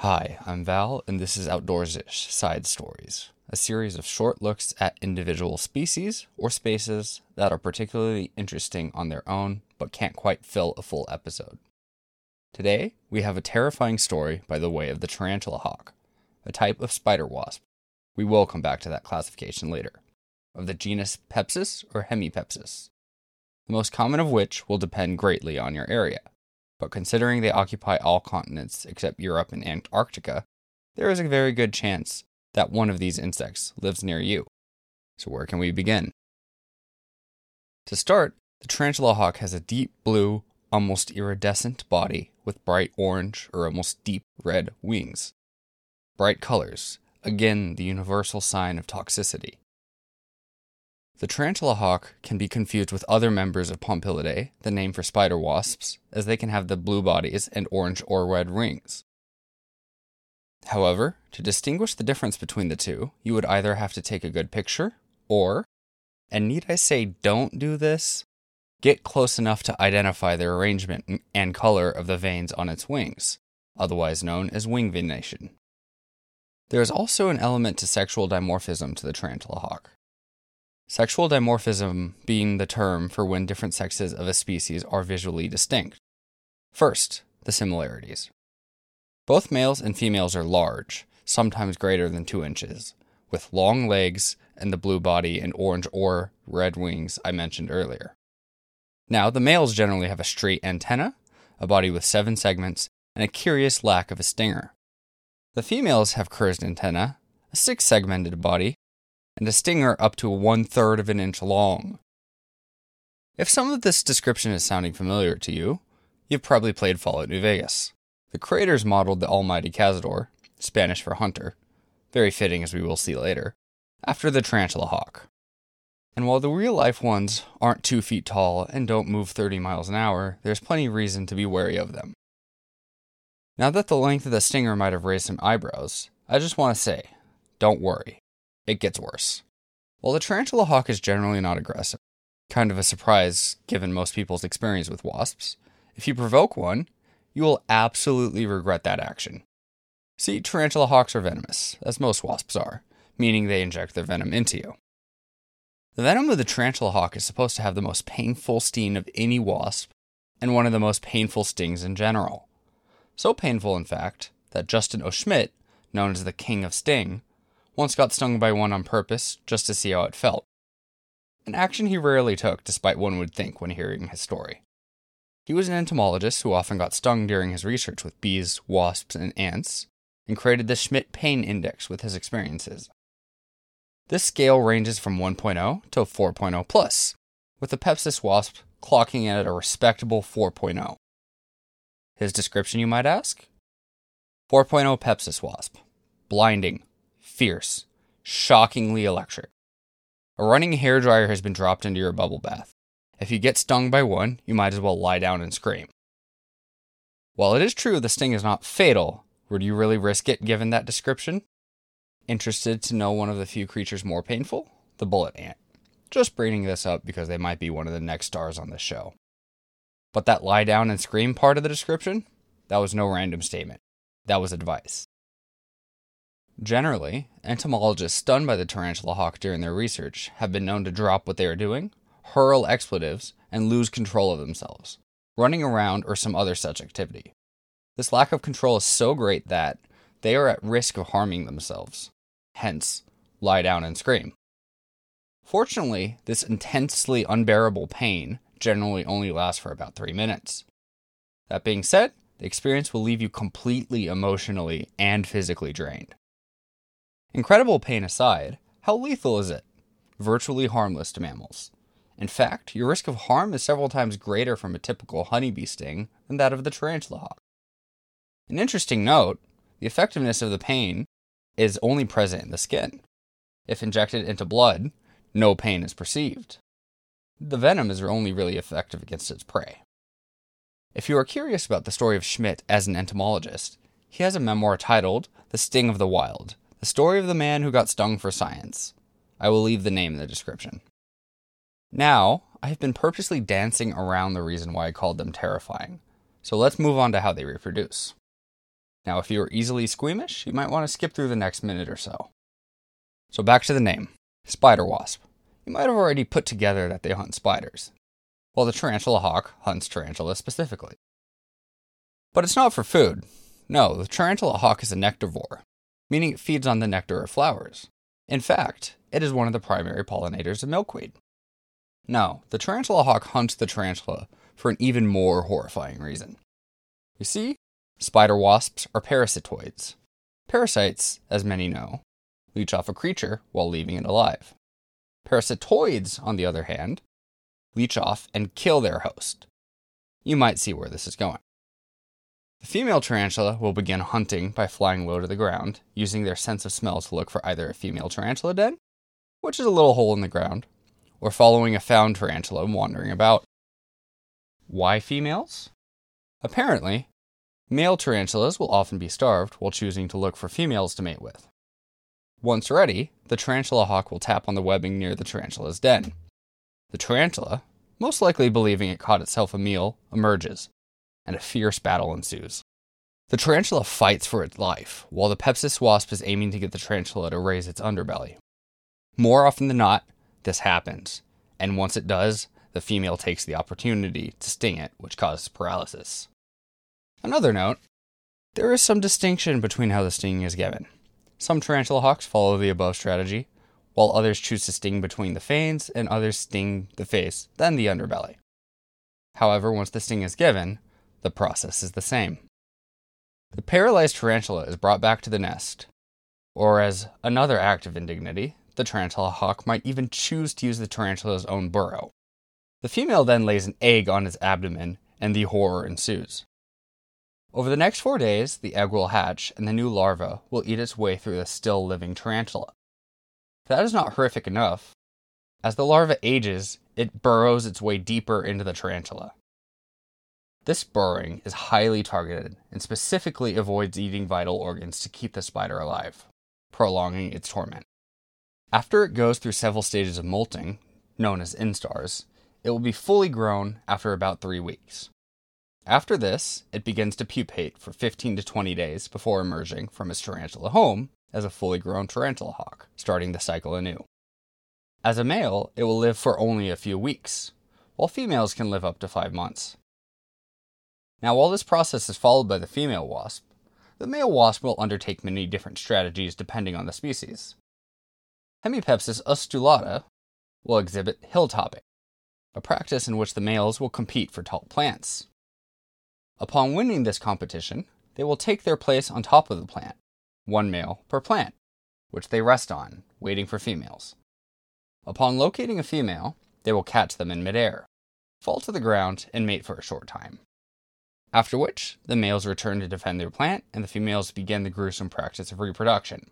Hi, I'm Val, and this is Outdoors-ish Side Stories, a series of short looks at individual species or spaces that are particularly interesting on their own, but can't quite fill a full episode. Today, we have a terrifying story by the way of the tarantula hawk, a type of spider wasp. We will come back to that classification later, of the genus Pepsis or Hemipepsis, the most common of which will depend greatly on your area. But considering they occupy all continents except Europe and Antarctica, there is a very good chance that one of these insects lives near you. So where can we begin? To start, the tarantula hawk has a deep blue, almost iridescent body with bright orange or almost deep red wings. Bright colors, again the universal sign of toxicity. The tarantula hawk can be confused with other members of Pompilidae, the name for spider wasps, as they can have the blue bodies and orange or red wings. However, to distinguish the difference between the two, you would either have to take a good picture, or, and need I say don't do this, get close enough to identify the arrangement and color of the veins on its wings, otherwise known as wing venation. There is also an element to sexual dimorphism to the tarantula hawk. Sexual dimorphism being the term for when different sexes of a species are visually distinct. First, the similarities. Both males and females are large, sometimes greater than 2 inches, with long legs and the blue body and orange or red wings I mentioned earlier. Now, the males generally have a straight antenna, a body with 7 segments, and a curious lack of a stinger. The females have curved antenna, a 6-segmented body, and a stinger up to 1/3 of an inch long. If some of this description is sounding familiar to you, you've probably played Fallout New Vegas. The creators modeled the almighty Cazador, Spanish for hunter, very fitting as we will see later, after the tarantula hawk. And while the real-life ones aren't 2 feet tall and don't move 30 miles an hour, there's plenty of reason to be wary of them. Now that the length of the stinger might have raised some eyebrows, I just want to say, don't worry. It gets worse. While the tarantula hawk is generally not aggressive, kind of a surprise given most people's experience with wasps, if you provoke one, you will absolutely regret that action. See, tarantula hawks are venomous, as most wasps are, meaning they inject their venom into you. The venom of the tarantula hawk is supposed to have the most painful sting of any wasp, and one of the most painful stings in general. So painful, in fact, that Justin O. Schmidt, known as the King of Sting, once got stung by one on purpose just to see how it felt. An action he rarely took, despite one would think when hearing his story. He was an entomologist who often got stung during his research with bees, wasps, and ants, and created the Schmidt Pain Index with his experiences. This scale ranges from 1.0 to 4.0 plus, with the Pepsis wasp clocking in at a respectable 4.0. His description, you might ask? 4.0 Pepsis wasp. Blinding. Fierce, shockingly electric. A running hairdryer has been dropped into your bubble bath. If you get stung by one, you might as well lie down and scream. While it is true the sting is not fatal, would you really risk it given that description? Interested to know one of the few creatures more painful? The bullet ant. Just bringing this up because they might be one of the next stars on this show. But that lie down and scream part of the description? That was no random statement. That was advice. Generally, entomologists stunned by the tarantula hawk during their research have been known to drop what they are doing, hurl expletives, and lose control of themselves, running around or some other such activity. This lack of control is so great that they are at risk of harming themselves. Hence, lie down and scream. Fortunately, this intensely unbearable pain generally only lasts for about 3 minutes. That being said, the experience will leave you completely emotionally and physically drained. Incredible pain aside, how lethal is it? Virtually harmless to mammals. In fact, your risk of harm is several times greater from a typical honeybee sting than that of the tarantula hawk. An interesting note, the effectiveness of the pain is only present in the skin. If injected into blood, no pain is perceived. The venom is only really effective against its prey. If you are curious about the story of Schmidt as an entomologist, he has a memoir titled The Sting of the Wild, the story of the man who got stung for science. I will leave the name in the description. Now, I have been purposely dancing around the reason why I called them terrifying, so let's move on to how they reproduce. Now, if you are easily squeamish, you might want to skip through the next minute or so. So back to the name, spider wasp. You might have already put together that they hunt spiders, while the tarantula hawk hunts tarantulas specifically. But it's not for food. No, the tarantula hawk is a nectarivore, meaning it feeds on the nectar of flowers. In fact, it is one of the primary pollinators of milkweed. No, the tarantula hawk hunts the tarantula for an even more horrifying reason. You see, spider wasps are parasitoids. Parasites, as many know, leech off a creature while leaving it alive. Parasitoids, on the other hand, leech off and kill their host. You might see where this is going. The female tarantula will begin hunting by flying low to the ground, using their sense of smell to look for either a female tarantula den, which is a little hole in the ground, or following a found tarantula wandering about. Why females? Apparently, male tarantulas will often be starved while choosing to look for females to mate with. Once ready, the tarantula hawk will tap on the webbing near the tarantula's den. The tarantula, most likely believing it caught itself a meal, emerges, and a fierce battle ensues. The tarantula fights for its life, while the Pepsis wasp is aiming to get the tarantula to raise its underbelly. More often than not, this happens, and once it does, the female takes the opportunity to sting it, which causes paralysis. Another note, there is some distinction between how the sting is given. Some tarantula hawks follow the above strategy, while others choose to sting between the fangs and others sting the face, then the underbelly. However, once the sting is given, the process is the same. The paralyzed tarantula is brought back to the nest, or as another act of indignity, the tarantula hawk might even choose to use the tarantula's own burrow. The female then lays an egg on its abdomen, and the horror ensues. Over the next 4 days, the egg will hatch, and the new larva will eat its way through the still living tarantula. If that is not horrific enough, as the larva ages, it burrows its way deeper into the tarantula. This burrowing is highly targeted and specifically avoids eating vital organs to keep the spider alive, prolonging its torment. After it goes through several stages of molting, known as instars, it will be fully grown after about 3 weeks. After this, it begins to pupate for 15 to 20 days before emerging from its tarantula home as a fully grown tarantula hawk, starting the cycle anew. As a male, it will live for only a few weeks, while females can live up to 5 months. Now, while this process is followed by the female wasp, the male wasp will undertake many different strategies depending on the species. Hemipepsis ustulata will exhibit hilltopping, a practice in which the males will compete for tall plants. Upon winning this competition, they will take their place on top of the plant, one male per plant, which they rest on, waiting for females. Upon locating a female, they will catch them in midair, fall to the ground, and mate for a short time. After which, the males return to defend their plant, and the females begin the gruesome practice of reproduction.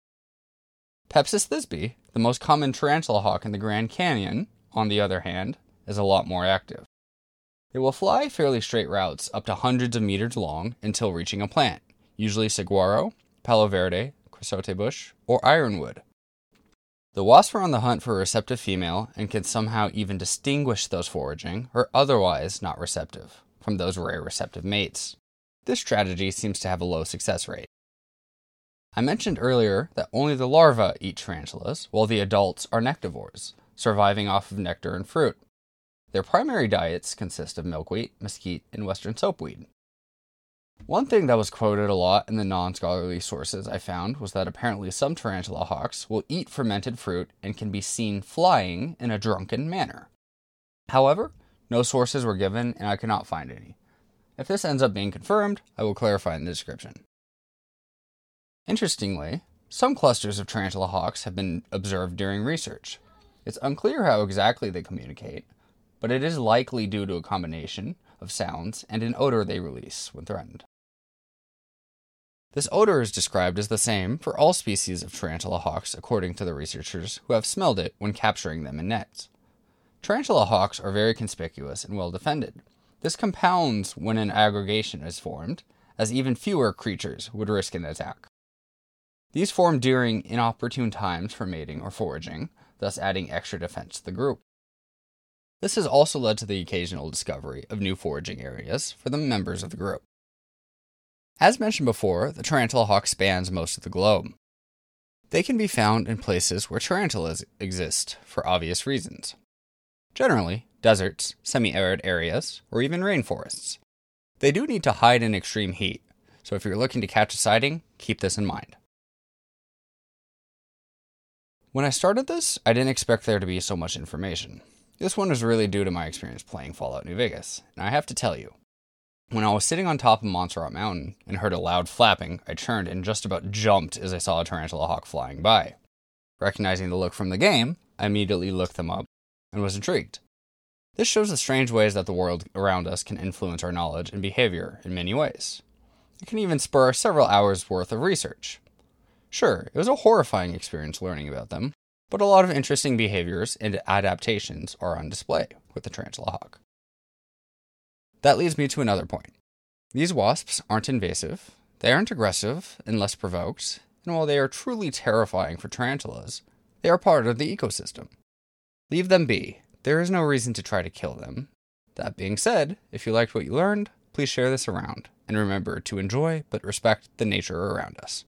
Pepsis thisbe, the most common tarantula hawk in the Grand Canyon, on the other hand, is a lot more active. They will fly fairly straight routes up to hundreds of meters long until reaching a plant, usually saguaro, palo verde, chrysote bush, or ironwood. The wasps are on the hunt for a receptive female and can somehow even distinguish those foraging or otherwise not receptive from those rare receptive mates. This strategy seems to have a low success rate. I mentioned earlier that only the larvae eat tarantulas, while the adults are nectarivores, surviving off of nectar and fruit. Their primary diets consist of milkweed, mesquite, and western soapweed. One thing that was quoted a lot in the non-scholarly sources I found was that apparently some tarantula hawks will eat fermented fruit and can be seen flying in a drunken manner. However, no sources were given and I could not find any. If this ends up being confirmed, I will clarify in the description. Interestingly, some clusters of tarantula hawks have been observed during research. It's unclear how exactly they communicate, but it is likely due to a combination of sounds and an odor they release when threatened. This odor is described as the same for all species of tarantula hawks according to the researchers who have smelled it when capturing them in nets. Tarantula hawks are very conspicuous and well defended. This compounds when an aggregation is formed, as even fewer creatures would risk an attack. These form during inopportune times for mating or foraging, thus adding extra defense to the group. This has also led to the occasional discovery of new foraging areas for the members of the group. As mentioned before, the tarantula hawk spans most of the globe. They can be found in places where tarantulas exist for obvious reasons. Generally, deserts, semi-arid areas, or even rainforests. They do need to hide in extreme heat, so if you're looking to catch a sighting, keep this in mind. When I started this, I didn't expect there to be so much information. This one is really due to my experience playing Fallout New Vegas, and I have to tell you, when I was sitting on top of Montserrat Mountain and heard a loud flapping, I turned and just about jumped as I saw a tarantula hawk flying by. Recognizing the look from the game, I immediately looked them up and was intrigued. This shows the strange ways that the world around us can influence our knowledge and behavior in many ways. It can even spur several hours' worth of research. Sure, it was a horrifying experience learning about them, but a lot of interesting behaviors and adaptations are on display with the tarantula hawk. That leads me to another point. These wasps aren't invasive, they aren't aggressive unless provoked, and while they are truly terrifying for tarantulas, they are part of the ecosystem. Leave them be. There is no reason to try to kill them. That being said, if you liked what you learned, please share this around, and remember to enjoy but respect the nature around us.